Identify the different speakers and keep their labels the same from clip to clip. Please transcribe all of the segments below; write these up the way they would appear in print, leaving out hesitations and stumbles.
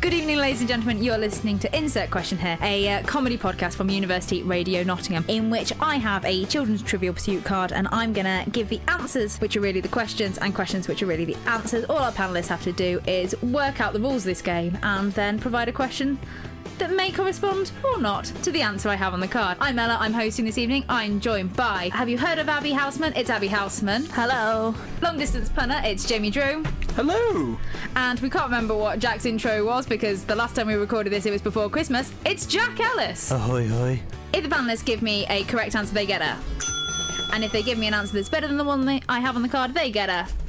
Speaker 1: Good evening, ladies and gentlemen. You're listening to Insert Question here, a comedy podcast from University Radio Nottingham, in which I have a children's Trivial Pursuit card, and I'm going to give the answers, which are really the questions, and questions, which are really the answers. All our panellists have to do is work out the rules of this game, and then provide a question that may correspond or not to the answer I have on the card. I'm Ella, I'm hosting this evening. I'm joined by, have you heard of Abby Houseman? It's Abby Houseman. Hello. Long distance punter, it's Jamie Drew.
Speaker 2: Hello.
Speaker 1: And we can't remember what Jack's intro was because the last time we recorded this it was before Christmas. It's Jack Ellis.
Speaker 2: Ahoy hoy.
Speaker 1: If the panellists give me a correct answer, they get a. And if they give me an answer that's better than the one I have on the card, they get a.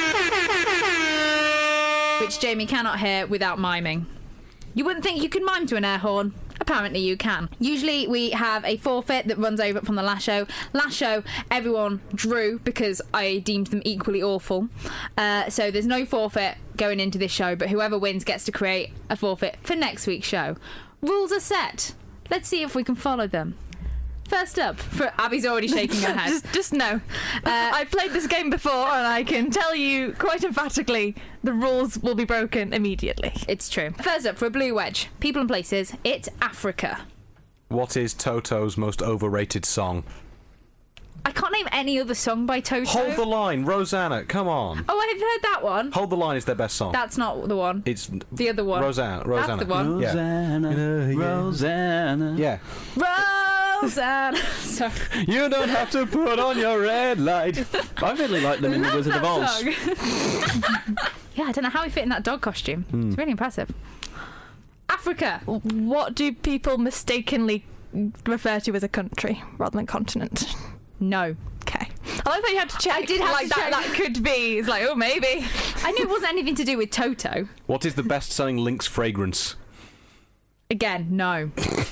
Speaker 1: Which Jamie cannot hear without miming. You wouldn't think you could mime to an air horn. Apparently you can. Usually we have a forfeit that runs over from the last show. Last show, everyone drew because I deemed them equally awful. So there's no forfeit going into this show, but whoever wins gets to create a forfeit for next week's show. Rules are set. Let's see if we can follow them. First up, for Abby's already shaking her head.
Speaker 3: Just no. I've played this game before and I can tell you quite emphatically the rules will be broken immediately.
Speaker 1: It's true. First up, for a blue wedge, people and places, it's Africa.
Speaker 2: What is Toto's most overrated song?
Speaker 1: I can't name any other song by Toto.
Speaker 2: Hold the Line, Rosanna, come on.
Speaker 1: Oh, I've heard that one.
Speaker 2: Hold the Line is their best song.
Speaker 1: That's not the one.
Speaker 2: It's
Speaker 1: the other one.
Speaker 2: Rosanna.
Speaker 1: That's the one.
Speaker 2: Yeah.
Speaker 4: Rosanna.
Speaker 2: Yeah.
Speaker 1: Rosanna. Sorry.
Speaker 4: You don't have to put on your red light. I really like them in The Wizard of Oz.
Speaker 1: Yeah, I don't know how he fit in that dog costume. It's really impressive. Africa.
Speaker 3: What do people mistakenly refer to as a country rather than continent?
Speaker 1: No.
Speaker 3: Okay. I like that you had to check.
Speaker 1: I did have
Speaker 3: like
Speaker 1: to
Speaker 3: that.
Speaker 1: check.
Speaker 3: That could be. It's like, oh, maybe.
Speaker 1: I knew it wasn't anything to do with Toto.
Speaker 2: What is the best-selling Lynx fragrance?
Speaker 1: Again, no.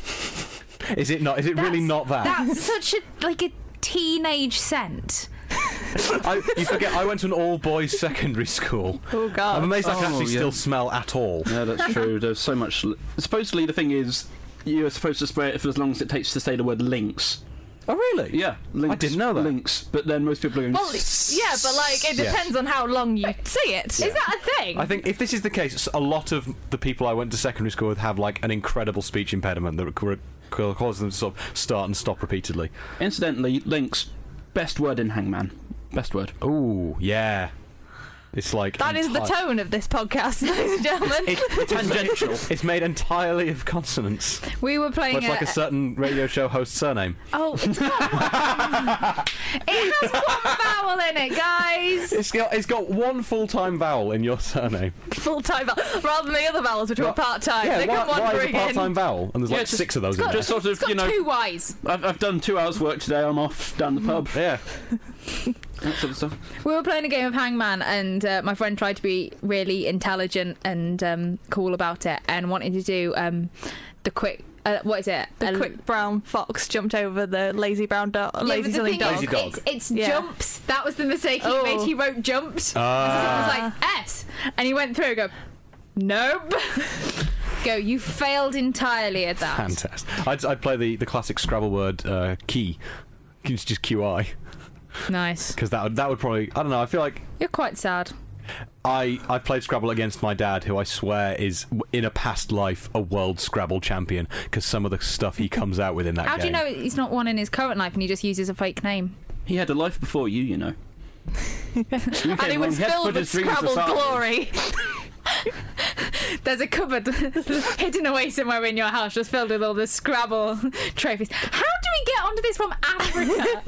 Speaker 2: Is it not? Is it really not that?
Speaker 1: That's such a teenage scent.
Speaker 2: You forget, I went to an all-boys secondary school.
Speaker 3: Oh, God.
Speaker 2: I'm amazed I can
Speaker 4: Oh,
Speaker 2: actually
Speaker 4: yeah.
Speaker 2: still smell at all.
Speaker 4: Yeah, that's true. There's so much. Supposedly, the thing is, you're supposed to spray it for as long as it takes to say the word lynx.
Speaker 2: Oh, really?
Speaker 4: Yeah, lynx.
Speaker 2: I didn't know that.
Speaker 4: Lynx, but then most people are going.
Speaker 3: Well, yeah, but it depends on how long you say it.
Speaker 1: Is that a thing?
Speaker 2: I think if this is the case, a lot of the people I went to secondary school with have an incredible speech impediment that causes them to sort of start and stop repeatedly.
Speaker 4: Incidentally, lynx, best word in Hangman. Best word.
Speaker 2: Ooh, yeah. It's like
Speaker 3: That is the tone of this podcast, ladies and gentlemen.
Speaker 4: Tangential.
Speaker 2: It's made entirely of consonants.
Speaker 1: We were playing
Speaker 2: Much like a certain radio show host's surname.
Speaker 1: Oh, it's got one. It has one vowel in it, guys.
Speaker 2: It's got one full-time vowel in your surname.
Speaker 3: Full-time vowel, rather than the other vowels, which were part-time.
Speaker 2: Yeah,
Speaker 3: they come
Speaker 2: why is
Speaker 3: wandering
Speaker 2: a part-time
Speaker 3: in.
Speaker 2: vowel? And there's
Speaker 4: just-
Speaker 2: 6 of those in there.
Speaker 4: Just sort of,
Speaker 1: It's got two Y's.
Speaker 4: I've done 2 hours work today. I'm off down the pub.
Speaker 2: Yeah.
Speaker 4: That sort of stuff.
Speaker 1: We were playing a game of Hangman, and my friend tried to be really intelligent and cool about it, and wanted to do the quick. What is it?
Speaker 3: The quick brown fox jumped over the lazy brown dog. Lazy
Speaker 1: but the
Speaker 3: silly
Speaker 1: thing
Speaker 3: dog.
Speaker 2: Lazy dog.
Speaker 1: It's
Speaker 3: Yeah.
Speaker 1: jumps. That was the mistake he
Speaker 3: Oh.
Speaker 1: made. He wrote jumped. So it
Speaker 2: Ah.
Speaker 1: was like S, and he went through and go, nope. Go, you failed entirely at that.
Speaker 2: Fantastic. I'd play the classic Scrabble word key. It's just QI.
Speaker 1: Nice.
Speaker 2: Because that would probably... I don't know, I feel like...
Speaker 1: You're quite sad.
Speaker 2: I played Scrabble against my dad, who I swear is, in a past life, a world Scrabble champion, because some of the stuff he comes out with in that
Speaker 1: How
Speaker 2: game.
Speaker 1: do you know he's not one in his current life and he just uses a fake name?
Speaker 4: He had a life before you know.
Speaker 3: And it was filled with Scrabble glory.
Speaker 1: There's a cupboard hidden away somewhere in your house just filled with all the Scrabble trophies. How do we get onto this from Africa?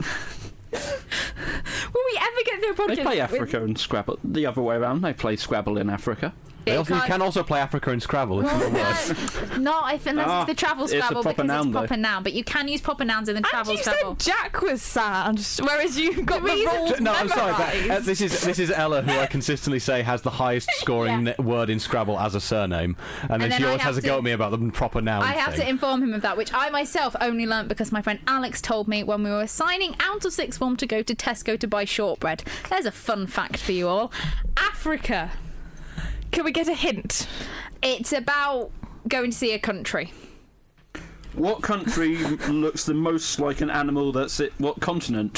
Speaker 1: Will we ever get through a podcast?
Speaker 4: They play Africa and Scrabble. The other way around, they play Scrabble in Africa.
Speaker 2: You can also play Africa in Scrabble. It's not worse.
Speaker 1: No, I think that's the travel
Speaker 4: it's a
Speaker 1: Scrabble
Speaker 4: proper
Speaker 1: because
Speaker 4: noun,
Speaker 1: it's proper
Speaker 4: though.
Speaker 1: noun. But you can use proper nouns in the
Speaker 3: And
Speaker 1: travel
Speaker 3: you
Speaker 1: Scrabble.
Speaker 3: said Jack was sad, whereas you got the rules
Speaker 2: No, I'm sorry,
Speaker 3: memorised.
Speaker 2: but this is Ella, who I consistently say has the highest scoring word in Scrabble as a surname, and then
Speaker 1: then
Speaker 2: she
Speaker 1: I
Speaker 2: always has a
Speaker 1: have
Speaker 2: go
Speaker 1: to-
Speaker 2: at me about the proper noun
Speaker 1: I have to
Speaker 2: thing.
Speaker 1: inform him of that, which I myself only learnt because my friend Alex told me when we were signing out of sixth form to go to Tesco to buy shortbread. There's a fun fact for you all. Africa.
Speaker 3: Can we get a hint?
Speaker 1: It's about going to see a country.
Speaker 4: What country looks the most like an animal that's it? What continent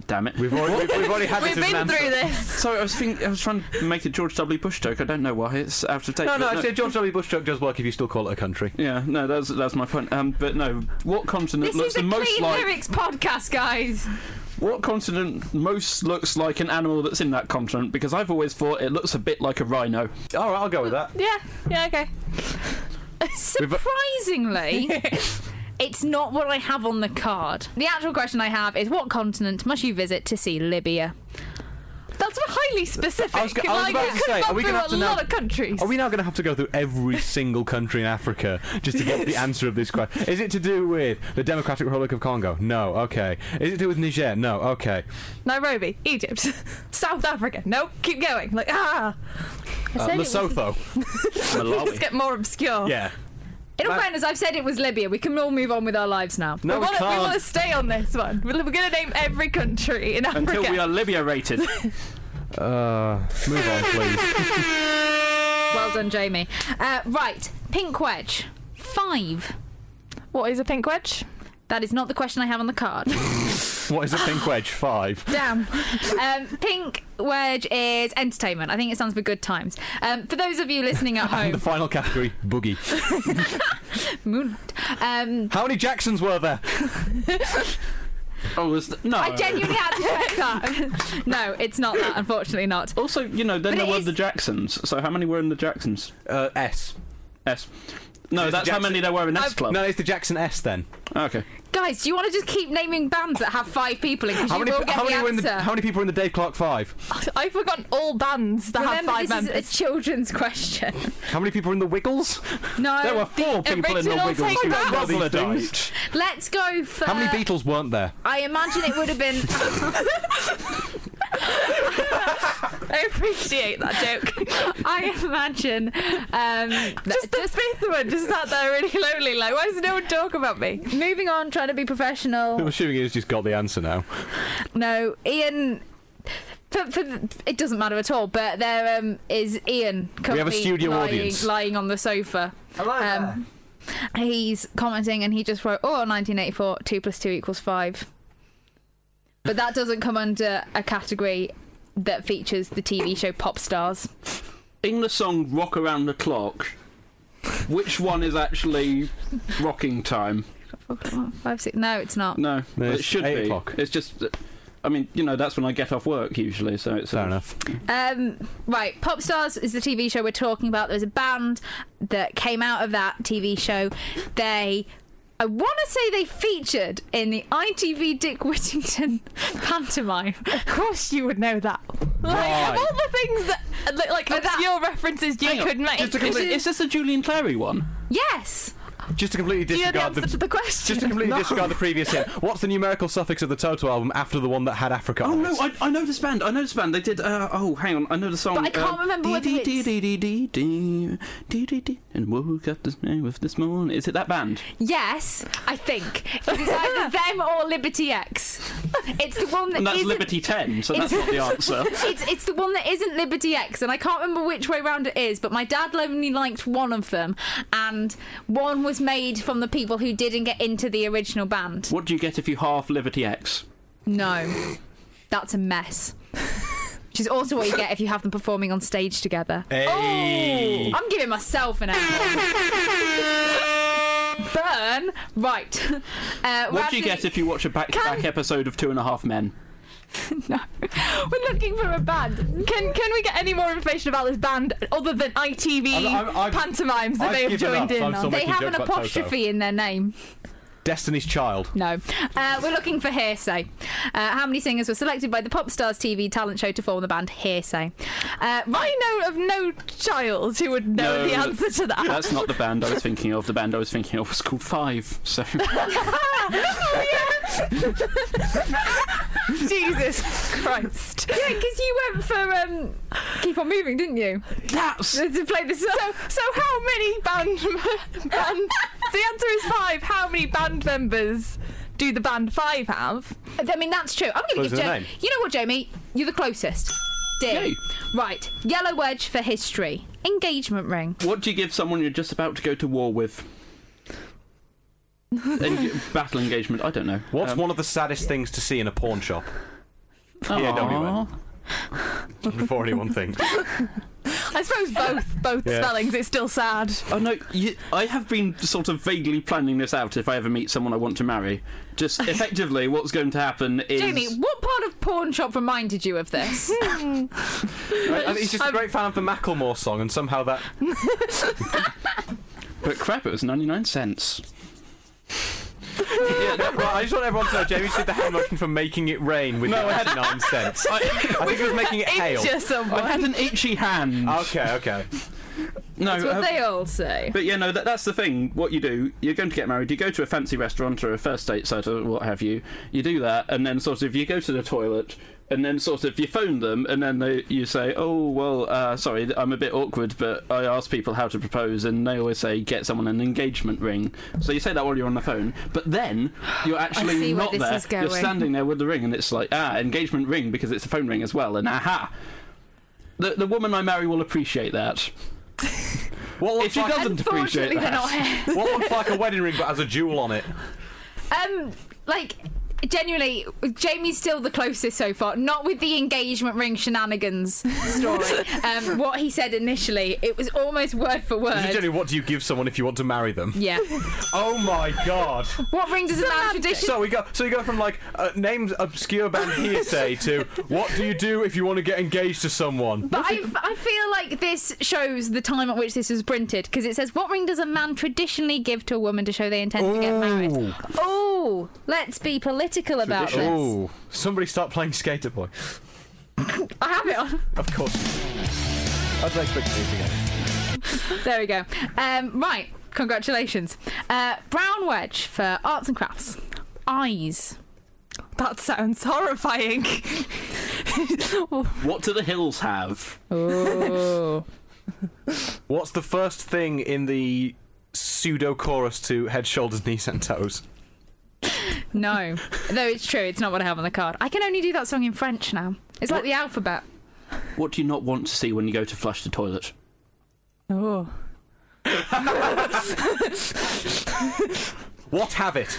Speaker 4: damn it.
Speaker 2: We've already had
Speaker 3: We've
Speaker 2: this as an
Speaker 3: been
Speaker 2: answer.
Speaker 3: through this.
Speaker 4: Sorry, I was trying to make a George W. Bush joke. I don't know why it's out of date.
Speaker 2: No,
Speaker 4: but
Speaker 2: actually, George W. Bush joke does work if you still call it a country.
Speaker 4: Yeah, no, that's my point. But no, what continent
Speaker 1: This
Speaker 4: looks
Speaker 1: is
Speaker 4: the
Speaker 1: a
Speaker 4: most
Speaker 1: Clean
Speaker 4: like?
Speaker 1: Lyrics podcast, guys.
Speaker 4: What continent most looks like an animal that's in that continent? Because I've always thought it looks a bit like a rhino.
Speaker 2: All right, I'll go with that.
Speaker 3: Yeah, okay.
Speaker 1: Surprisingly, it's not what I have on the card. The actual question I have is, what continent must you visit to see Libya?
Speaker 3: That's highly specific.
Speaker 2: I was about to
Speaker 3: it could
Speaker 2: say,
Speaker 3: have
Speaker 2: are we
Speaker 3: gone
Speaker 2: gonna
Speaker 3: through
Speaker 2: have to
Speaker 3: a lot of countries.
Speaker 2: Are we now going to have to go through every single country in Africa just to get the answer of this question? Is it to do with the Democratic Republic of Congo? No. Okay. Is it to do with Niger? No. Okay.
Speaker 3: Nairobi, Egypt, South Africa. Nope, keep going. Like,
Speaker 2: Lesotho.
Speaker 3: Let's get more obscure.
Speaker 2: Yeah.
Speaker 1: In all fairness, I've said it was Libya. We can all move on with our lives now.
Speaker 2: No, we
Speaker 3: we want
Speaker 2: can't.
Speaker 3: to stay on this one. We're going to name every country in Africa.
Speaker 4: Until we are Libya rated.
Speaker 2: Move on, please.
Speaker 1: Well done, Jamie. Right, pink wedge. 5.
Speaker 3: What is a pink wedge?
Speaker 1: That is not the question I have on the card.
Speaker 2: What is a pink wedge? 5.
Speaker 1: Damn. Pink wedge is entertainment. I think it stands for good times. For those of you listening at
Speaker 2: And
Speaker 1: home,
Speaker 2: the final category, boogie. How many Jacksons were there?
Speaker 4: Oh, no.
Speaker 1: I genuinely had to check that. No, it's not that. Unfortunately, not.
Speaker 4: Also, then
Speaker 1: But
Speaker 4: there
Speaker 1: it
Speaker 4: were
Speaker 1: is-
Speaker 4: the Jacksons. So how many were in the Jacksons?
Speaker 2: S.
Speaker 4: S. No,
Speaker 2: Is
Speaker 4: that's
Speaker 2: the
Speaker 4: how many there were in S Club.
Speaker 2: No, it's the Jackson S then.
Speaker 4: Okay.
Speaker 1: Guys, do you want to just keep naming bands that have 5 people in? Because you will get the answer.
Speaker 2: How many people were in the Dave Clark 5?
Speaker 3: I've forgotten all bands that
Speaker 1: Remember,
Speaker 3: have 5
Speaker 1: this
Speaker 3: members.
Speaker 1: is a children's question.
Speaker 2: How many people were in the Wiggles?
Speaker 1: No.
Speaker 4: There were 4 people in the
Speaker 3: original
Speaker 4: Wiggles.
Speaker 3: Take
Speaker 4: who
Speaker 3: That.
Speaker 4: got
Speaker 2: Brother
Speaker 4: these
Speaker 2: died.
Speaker 4: things.
Speaker 1: Let's go for...
Speaker 2: How many Beatles weren't there?
Speaker 1: I imagine it would have been...
Speaker 3: I appreciate that joke.
Speaker 1: I imagine...
Speaker 3: Just the 5th one just sat there really lonely, like, why does no one talk about me?
Speaker 1: Moving on, trying to be
Speaker 2: I'm
Speaker 1: professional.
Speaker 2: assuming he's just got the answer now.
Speaker 1: No, Ian... it doesn't matter at all, but there is Ian currently
Speaker 2: have a studio audience.
Speaker 1: lying on the sofa.
Speaker 2: Hello
Speaker 1: He's commenting and he just wrote, 1984, 2 + 2 = 5. But that doesn't come under a category that features the TV show Pop Stars.
Speaker 4: In the song Rock Around the Clock, which one is actually rocking time?
Speaker 1: 5, 6. No, it's not.
Speaker 4: No,
Speaker 2: No,
Speaker 4: it
Speaker 2: it's
Speaker 4: should
Speaker 2: 8
Speaker 4: be.
Speaker 2: o'clock.
Speaker 4: It's just... I mean, that's when I get off work usually, so it's...
Speaker 2: Fair enough.
Speaker 1: Right, Pop Stars is the TV show we're talking about. There's a band that came out of that TV show. I want to say they featured in the ITV Dick Whittington pantomime.
Speaker 3: Of course you would know that. Like,
Speaker 2: Right.
Speaker 3: of all the things that, like, obscure references you
Speaker 4: Hang on,
Speaker 3: could make.
Speaker 4: Is this the Julian Clary one?
Speaker 1: Yes.
Speaker 2: Just to completely
Speaker 3: Do you know the
Speaker 2: disregard
Speaker 3: answer to the question?
Speaker 2: Just to completely disregard the previous hit. What's the numerical suffix of the Toto album after the one that had Africa
Speaker 4: Oh
Speaker 2: on
Speaker 4: no,
Speaker 2: it?
Speaker 4: I know this band. They did. Hang on, I know the song.
Speaker 1: But I can't remember whether it's-
Speaker 4: And woke up this morning. Is it that band?
Speaker 1: Yes, I think. It's either them or Liberty X. It's the one that
Speaker 4: And that's
Speaker 1: isn't-
Speaker 4: Liberty 10, so that's not the answer.
Speaker 1: It's the one that isn't Liberty X, and I can't remember which way round it is, but my dad only liked one of them, and one was made from the people who didn't get into the original band.
Speaker 4: What do you get if you half Liberty X?
Speaker 1: No, that's a mess. Which is also what you get if you have them performing on stage together.
Speaker 2: Hey.
Speaker 1: I'm giving myself an A. Burn. Right.
Speaker 4: What do you get if you watch a back-to-back episode of 2.5 Men?
Speaker 1: No. We're looking for a band.
Speaker 3: Can we get any more information about this band other than ITV
Speaker 2: I've-
Speaker 3: pantomimes that
Speaker 2: I've
Speaker 3: they have
Speaker 2: given
Speaker 3: joined
Speaker 2: up,
Speaker 3: in
Speaker 2: I'm
Speaker 3: on?
Speaker 2: still
Speaker 1: They
Speaker 2: making
Speaker 1: have an
Speaker 2: jokes about Toto.
Speaker 1: apostrophe in their name.
Speaker 2: Destiny's Child.
Speaker 1: No. We're looking for Hearsay. How many singers were selected by the Pop Stars TV talent show to form the band Hearsay?
Speaker 3: I know of no child who would know
Speaker 4: No,
Speaker 3: the answer to that.
Speaker 4: That's not the band I was thinking of. The band I was thinking of was called Five. So
Speaker 3: Jesus Christ.
Speaker 1: Yeah, because you went for Keep On Moving, didn't you?
Speaker 4: that's
Speaker 1: To play the song.
Speaker 3: So how many band the answer is 5. How many band members do the band 5 have?
Speaker 1: I mean, that's true. I'm going to
Speaker 2: Close
Speaker 1: give
Speaker 2: to the
Speaker 1: Jamie.
Speaker 2: name.
Speaker 1: You know what, Jamie? You're the closest. D.
Speaker 4: Yay.
Speaker 1: Right. Yellow wedge for history. Engagement ring.
Speaker 4: what do you give someone you're just about to go to war with? Battle engagement. I don't know.
Speaker 2: What's one of the saddest things to see in a pawn shop? P-A-W-N. Before anyone thinks.
Speaker 3: I suppose both
Speaker 2: Yeah.
Speaker 3: spellings. It's still sad.
Speaker 4: Oh no, I have been sort of vaguely planning this out if I ever meet someone I want to marry. Just effectively what's going to happen is...
Speaker 1: Jamie, what part of Pawn Shop reminded you of this?
Speaker 2: Right? And he's just a great fan of the Macklemore song, and somehow that...
Speaker 4: But crap, it was 99 cents.
Speaker 2: Well, I just want everyone to know Jamie did the hand motion for making it rain with 99 cents. I think he was making it hail.
Speaker 3: Injure someone.
Speaker 4: I had an itchy hand.
Speaker 2: Okay.
Speaker 4: No,
Speaker 1: That's what they all say.
Speaker 4: But yeah, no, that's the thing. What you do, you're going to get married, you go to a fancy restaurant or a first date site or what have you, you do that, and then sort of you go to the toilet, and then sort of you phone them, and then you say, oh, well, sorry, I'm a bit awkward, but I ask people how to propose, and they always say, get someone an engagement ring. So you say that while you're on the phone, but then you're actually not there. You're standing there with the ring, and it's like, engagement ring, because it's a phone ring as well, and aha! The woman I marry will appreciate that. If she doesn't appreciate that.
Speaker 2: What looks like a wedding ring but has a jewel on it?
Speaker 1: Like, genuinely, Jamie's still the closest so far. Not with the engagement ring shenanigans story. What he said initially, it was almost word for word.
Speaker 2: Generally, what do you give someone if you want to marry them?
Speaker 1: Yeah.
Speaker 2: Oh my god.
Speaker 1: What ring does a man tradition?
Speaker 2: So you go from like names obscure band hearsay to what do you do if you want to get engaged to someone?
Speaker 1: But I feel like this shows the time at which this was printed, because it says, what ring does a man traditionally give to a woman to show they intend to get married? Oh, let's be political about this.
Speaker 2: Oh, somebody start playing Skater Boy.
Speaker 1: I have it on.
Speaker 2: Of course. I don't expect to see it again.
Speaker 1: There we go. Right, congratulations. Brown wedge for arts and crafts. Eyes.
Speaker 3: That sounds horrifying.
Speaker 4: What do the hills have?
Speaker 1: Oh.
Speaker 2: What's the first thing in the pseudo chorus to Head, Shoulders, Knees and Toes?
Speaker 1: No, it's true. It's not what I have on the card. I can only do that song in French now. It's like the alphabet.
Speaker 4: What do you not want to see when you go to flush the toilet?
Speaker 3: Oh.
Speaker 2: What have it?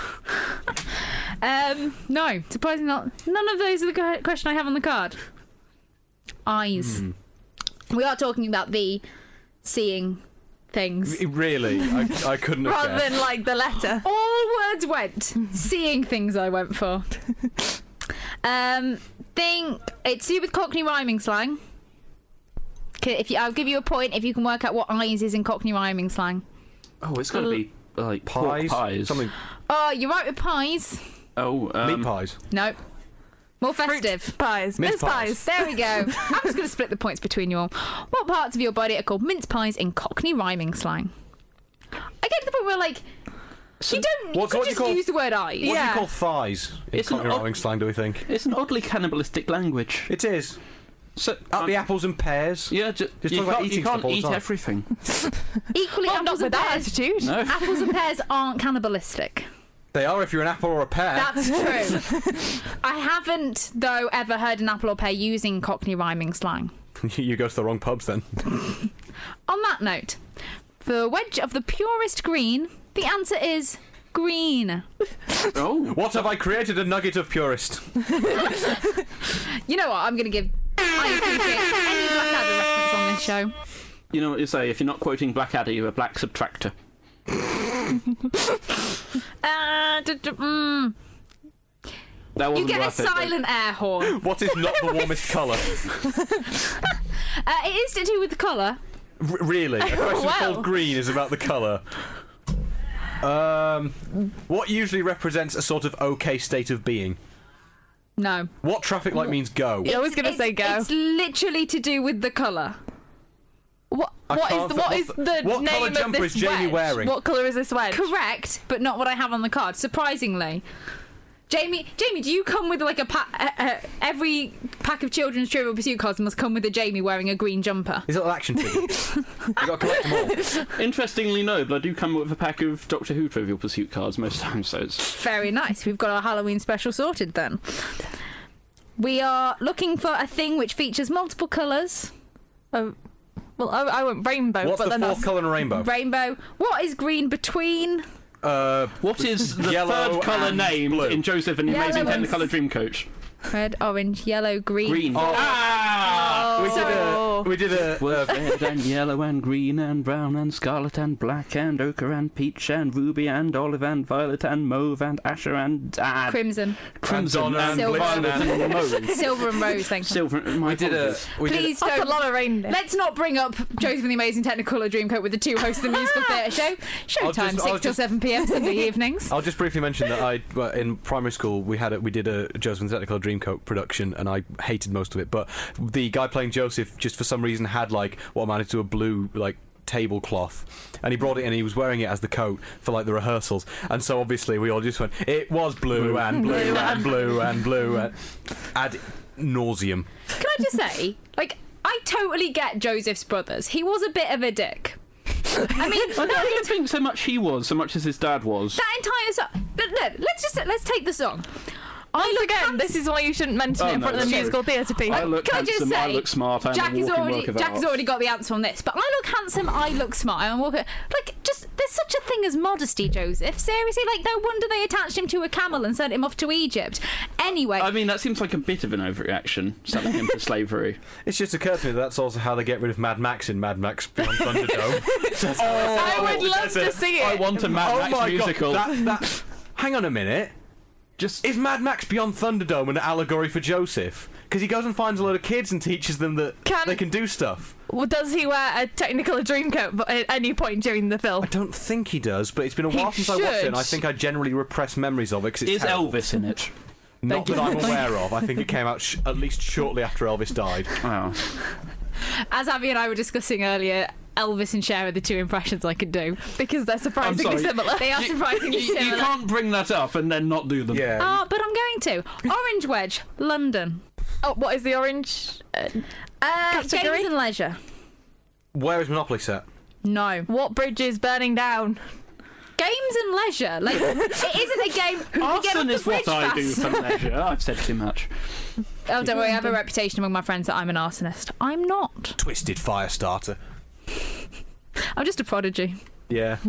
Speaker 1: No, surprisingly not. None of those are the question I have on the card. Eyes. We are talking about the seeing things.
Speaker 2: Really? I couldn't have
Speaker 3: Rather
Speaker 2: guessed.
Speaker 3: than like the letter.
Speaker 1: All words went. Seeing things I went for. Think it's to do with Cockney rhyming slang. I'll give you a point if you can work out what eyes is in Cockney rhyming slang.
Speaker 4: Oh, it's got to be like
Speaker 2: Pies?
Speaker 4: pork pies.
Speaker 2: Something.
Speaker 1: Oh, you're right with pies.
Speaker 4: Oh,
Speaker 2: Meat pies.
Speaker 1: No. More festive.
Speaker 3: Fruit pies.
Speaker 2: Mince
Speaker 3: Mince pies.
Speaker 1: There we go. I'm just going to split the points between you all. What parts of your body are called mince pies in Cockney rhyming slang? I get to the point where, like, you
Speaker 2: What
Speaker 1: could
Speaker 2: do you
Speaker 1: just
Speaker 2: call-
Speaker 1: use the word eyes.
Speaker 2: What do you
Speaker 3: Yeah.
Speaker 2: call thighs in
Speaker 4: It's an
Speaker 2: Cockney
Speaker 4: odd-
Speaker 2: rhyming slang, do we think?
Speaker 4: It's an oddly cannibalistic language.
Speaker 2: It is.
Speaker 4: So,
Speaker 2: Up the apples and pears.
Speaker 4: yeah,
Speaker 2: Just
Speaker 4: you
Speaker 2: talk about
Speaker 4: can't,
Speaker 2: eating
Speaker 4: you can't
Speaker 2: stuff all the
Speaker 4: eat
Speaker 2: time.
Speaker 4: everything.
Speaker 1: Equally,
Speaker 3: Well, not
Speaker 1: apples
Speaker 3: with
Speaker 1: and
Speaker 3: that
Speaker 1: pears.
Speaker 3: attitude.
Speaker 4: No.
Speaker 1: Apples and pears aren't cannibalistic.
Speaker 2: They are if you're an apple or a pear.
Speaker 1: That's true. I haven't, though, ever heard an apple or pear using Cockney rhyming slang.
Speaker 2: You go to the wrong pubs then.
Speaker 1: On that note, for the wedge of the purest green, the answer is green.
Speaker 4: Oh,
Speaker 2: What have I created? A nugget of purist.
Speaker 1: You know what? I'm going to give. I appreciate any Blackadder reference on this show.
Speaker 4: you know what you say? If you're not quoting Blackadder, you're a black subtractor. That
Speaker 1: You
Speaker 4: wasn't
Speaker 1: get a
Speaker 4: worth it, though.
Speaker 1: silent air horn.
Speaker 2: What is not the warmest colour?
Speaker 1: It is to do with the colour.
Speaker 2: Really? A question
Speaker 3: Well.
Speaker 2: called green is about the colour. What usually represents a sort of okay state of being?
Speaker 1: No.
Speaker 2: What traffic light means go?
Speaker 3: I was going to say go.
Speaker 1: It's literally to do with the colour.
Speaker 3: What
Speaker 2: can't
Speaker 3: is
Speaker 2: think-
Speaker 3: the
Speaker 2: what
Speaker 3: name
Speaker 2: colour
Speaker 3: of
Speaker 2: jumper
Speaker 3: this
Speaker 2: is Jamie
Speaker 3: wedge?
Speaker 2: wearing?
Speaker 3: What colour is this wedge?
Speaker 1: Correct, but not what I have on the card, surprisingly. Jamie, do you come with like a every pack of children's Trivial Pursuit cards must come with a Jamie wearing a green jumper?
Speaker 2: Is it an action figure? You got to collect them all.
Speaker 4: Interestingly, no, but I do come with a pack of Doctor Who Trivial Pursuit cards most times, so it's...
Speaker 1: Very nice. We've got our Halloween special sorted then. We are looking for a thing which features multiple colours.
Speaker 3: Well, I went rainbow,
Speaker 2: What's
Speaker 3: but
Speaker 2: the
Speaker 3: then
Speaker 2: fourth
Speaker 3: that's
Speaker 2: colour in a rainbow?
Speaker 1: Rainbow. What is green between?
Speaker 4: What is the
Speaker 2: Yellow
Speaker 4: third colour
Speaker 2: and
Speaker 4: named
Speaker 2: blue.
Speaker 4: in Joseph and the
Speaker 1: Yellow
Speaker 4: Amazing
Speaker 1: and
Speaker 4: Technicolor Dreamcoat?
Speaker 1: Red, orange, yellow, green.
Speaker 4: Green.
Speaker 2: We did a
Speaker 4: Was red and yellow and green and brown and scarlet and black and ochre and peach and ruby and olive and violet and mauve and azure and
Speaker 1: Crimson.
Speaker 4: crimson and
Speaker 1: Silver.
Speaker 4: violet and mauve.
Speaker 1: Silver and rose, thank you.
Speaker 4: Silver.
Speaker 2: we did a
Speaker 1: Please
Speaker 3: That's a
Speaker 1: don't.
Speaker 3: lot of reindeer.
Speaker 1: Let's not bring up Joseph and the Amazing Technicolor Dreamcoat with the two hosts of the musical theatre show. Showtime, 6 till 7 p.m. Sunday evenings.
Speaker 2: I'll just briefly mention that in primary school we did a Joseph and the Technicolor Dreamcoat production, and I hated most of it. But the guy playing Joseph, just for some reason, had like what amounted to a blue tablecloth, and he brought it in. And he was wearing it as the coat for like the rehearsals, and so obviously we all just went, it was blue and blue and blue and blue ad nauseum.
Speaker 1: Can I just say, I totally get Joseph's brothers. He was a bit of a dick. I mean,
Speaker 4: I don't think so much he was, so much as his dad was.
Speaker 1: that entire song. Let's take the song.
Speaker 3: Once again, this is why you shouldn't mention it in front of the
Speaker 4: sorry.
Speaker 3: musical theatre people.
Speaker 4: I look
Speaker 1: Can I just
Speaker 4: handsome, I
Speaker 1: say,
Speaker 4: look smart, I'm
Speaker 1: Jack
Speaker 4: a
Speaker 1: has
Speaker 4: walking work of art.
Speaker 1: already got the answer on this, but I look handsome, I look smart, I'm walking. There's such a thing as modesty, Joseph. Seriously, no wonder they attached him to a camel and sent him off to Egypt. Anyway,
Speaker 4: I mean, that seems like a bit of an overreaction, selling him to slavery.
Speaker 2: It's just occurred to me that's also how they get rid of Mad Max in Mad Max Beyond Thunderdome.
Speaker 3: I would love to see
Speaker 4: I
Speaker 3: it.
Speaker 4: want a Mad Max musical.
Speaker 2: God, hang on a minute. Is Mad Max Beyond Thunderdome an allegory for Joseph? Because he goes and finds a load of kids and teaches them that they can do stuff.
Speaker 3: Well, does he wear a Technicolor Dreamcoat at any point during the film?
Speaker 2: I don't think he does, but it's been a while since I watched it, and I think I generally repress memories of it because it's
Speaker 4: Is
Speaker 2: terrible.
Speaker 4: Elvis in it?
Speaker 2: Not that I'm aware of. I think it came out at least shortly after Elvis died.
Speaker 4: Oh.
Speaker 1: as Abby and I were discussing earlier, Elvis and Cher are the two impressions I could do.
Speaker 3: Because they're surprisingly similar.
Speaker 1: They are surprisingly
Speaker 4: You
Speaker 1: similar.
Speaker 4: can't bring that up and then not do them.
Speaker 2: Yeah.
Speaker 1: But I'm going to. Orange Wedge, London.
Speaker 3: Oh, what is the orange?
Speaker 1: Games and leisure.
Speaker 2: Where is Monopoly set?
Speaker 1: No.
Speaker 3: What bridge is burning down?
Speaker 1: Games and leisure. It isn't a game. You get off
Speaker 4: Arson
Speaker 1: the
Speaker 4: is what
Speaker 1: bridge
Speaker 4: I do
Speaker 1: fast.
Speaker 4: for leisure. I've said too much.
Speaker 1: Oh, don't worry. I have a reputation among my friends that I'm an arsonist. I'm not.
Speaker 2: Twisted Firestarter.
Speaker 1: I'm just a prodigy.
Speaker 2: Yeah.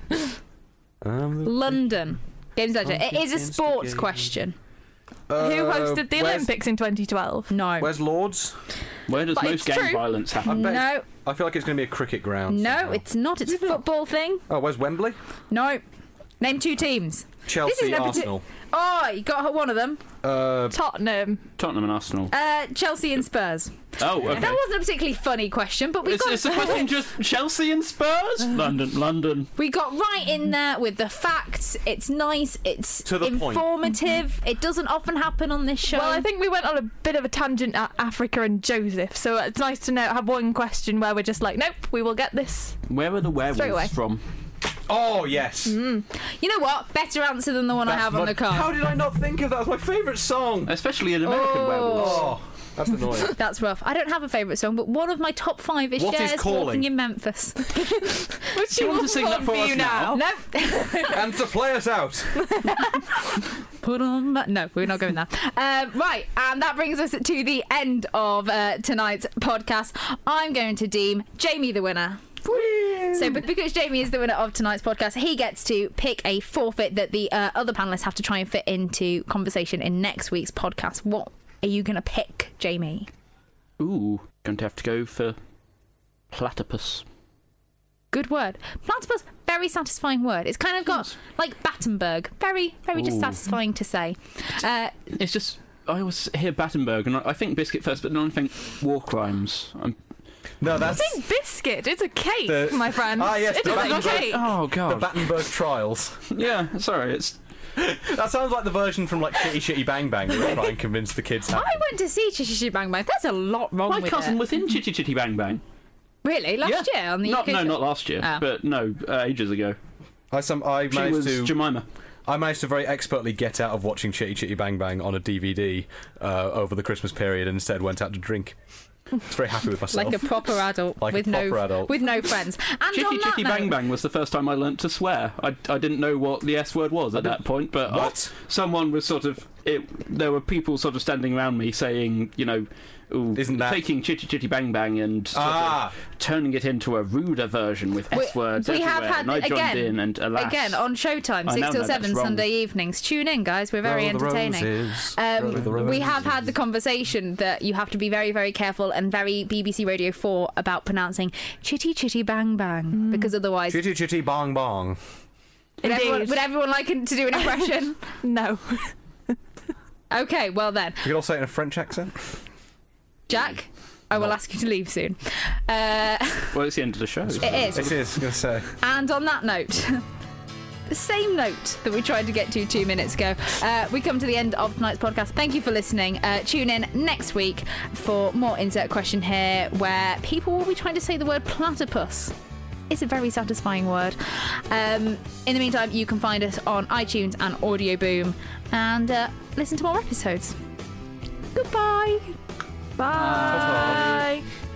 Speaker 1: London. Games and leisure. It is a sports question.
Speaker 3: Who hosted the
Speaker 2: where's-
Speaker 3: Olympics in 2012?
Speaker 1: No.
Speaker 2: Where's Lords?
Speaker 4: Where does
Speaker 3: But
Speaker 4: most
Speaker 3: it's
Speaker 4: gang
Speaker 3: true.
Speaker 4: violence happen?
Speaker 2: bet
Speaker 1: No.
Speaker 2: I feel like it's going to be a cricket ground.
Speaker 1: No,
Speaker 2: somehow.
Speaker 1: it's not. It's a football thing.
Speaker 2: Oh, where's Wembley?
Speaker 1: No. Name two teams.
Speaker 2: Chelsea,
Speaker 1: no
Speaker 2: Arsenal.
Speaker 1: Oh, you got one of them.
Speaker 3: Tottenham.
Speaker 4: Tottenham and Arsenal.
Speaker 1: Chelsea and Spurs.
Speaker 4: Oh, okay.
Speaker 1: That wasn't a particularly funny question, but we got
Speaker 4: Is the question just Chelsea and Spurs? London.
Speaker 1: we got right in there with the facts. It's nice. It's
Speaker 2: To the point.
Speaker 1: informative. It doesn't often happen on this show.
Speaker 3: Well, I think we went on a bit of a tangent at Africa and Joseph, so it's nice to have one question where we're just like, nope, we will get this.
Speaker 4: Where are the
Speaker 3: Straight away.
Speaker 4: werewolves from?
Speaker 2: Oh, yes.
Speaker 1: You know what? Better answer than the one I have on the card.
Speaker 2: How did I not think of that? That's my favourite song.
Speaker 4: Especially in American werewolves.
Speaker 2: Oh, that's annoying.
Speaker 1: That's rough. I don't have a favourite song, but one of my top 5 is
Speaker 2: What is
Speaker 1: Cher's
Speaker 2: Calling?
Speaker 1: Walking in Memphis.
Speaker 3: Which
Speaker 4: you want to sing that for us now?
Speaker 1: No.
Speaker 2: And to play us out.
Speaker 1: Put on that. No, we're not going there. Right, and that brings us to the end of tonight's podcast. I'm going to deem Jamie the winner. So because Jamie is the winner of tonight's podcast, he gets to pick a forfeit that the other panellists have to try and fit into conversation in next week's podcast. What are you going to pick, Jamie?
Speaker 4: Ooh, going to have to go for platypus.
Speaker 1: Good word. Platypus, very satisfying word. It's kind of got like Battenberg. Very, very just
Speaker 4: Ooh.
Speaker 1: satisfying to say.
Speaker 4: It's just, I always hear Battenberg and I think biscuit first, but then I think war crimes.
Speaker 2: No, that's
Speaker 3: I think biscuit. It's a cake, my friend.
Speaker 2: Ah, yes,
Speaker 3: It
Speaker 2: the
Speaker 3: is a
Speaker 2: Battenberg-
Speaker 3: cake.
Speaker 4: Oh,
Speaker 2: the
Speaker 4: God.
Speaker 2: Battenberg Trials.
Speaker 4: Yeah, sorry, it's...
Speaker 2: That sounds like the version from like Shitty Shitty Bang Bang that they try and convince the kids.
Speaker 1: I went to see Chitty Chitty Bang Bang. There's a lot wrong
Speaker 4: My
Speaker 1: with
Speaker 4: cousin
Speaker 1: it.
Speaker 4: was in Chitty Chitty Bang Bang.
Speaker 1: Really? Last year on the UK
Speaker 4: No,
Speaker 1: show?
Speaker 4: not last year,
Speaker 1: Ah.
Speaker 4: but no, ages ago.
Speaker 2: I
Speaker 4: She
Speaker 2: managed
Speaker 4: was
Speaker 2: to.
Speaker 4: Jemima.
Speaker 2: I managed to very expertly get out of watching Chitty Chitty Bang Bang on a DVD over the Christmas period and instead went out to drink. I was very happy with myself.
Speaker 1: Like a proper adult,
Speaker 2: Like a
Speaker 1: with
Speaker 2: proper adult.
Speaker 1: with no friends. And
Speaker 4: Chitty
Speaker 1: on that
Speaker 4: Chitty
Speaker 1: note,
Speaker 4: Bang Bang was the first time I learnt to swear. I didn't know what the S word was at that point, but
Speaker 2: What?
Speaker 4: someone was sort of there were people sort of standing around me saying, you know, ooh,
Speaker 2: Isn't that-
Speaker 4: taking Chitty Chitty Bang Bang and sort of turning it into a ruder version with S words
Speaker 1: we
Speaker 4: everywhere.
Speaker 1: have had
Speaker 4: and I joined
Speaker 1: again,
Speaker 4: in, and alas,
Speaker 1: again on Showtime,
Speaker 4: I
Speaker 1: 6
Speaker 4: now
Speaker 1: till
Speaker 4: know
Speaker 1: 7
Speaker 4: that's wrong.
Speaker 1: Sunday evenings. Tune in, guys. We're very
Speaker 2: Roll the
Speaker 1: entertaining.
Speaker 2: roses. Roll the
Speaker 1: We have
Speaker 2: roses.
Speaker 1: had the conversation that you have to be very, very careful and very BBC Radio 4 about pronouncing Chitty Chitty Bang Bang, because otherwise,
Speaker 2: Chitty chitty bong bong.
Speaker 3: Indeed.
Speaker 1: would everyone like to do an impression?
Speaker 3: No.
Speaker 1: Okay, well then,
Speaker 2: You can all say it in a French accent.
Speaker 1: Jack, I will ask you to leave soon.
Speaker 4: well, it's the end of the show.
Speaker 1: It is.
Speaker 2: It is. I'm gonna say.
Speaker 1: And on that note, the same note that we tried to get to 2 minutes ago, we come to the end of tonight's podcast. Thank you for listening. Tune in next week for more Insert Question Here, where people will be trying to say the word platypus. It's a very satisfying word. In the meantime, you can find us on iTunes and Audio Boom, and listen to more episodes. Goodbye.
Speaker 3: Bye.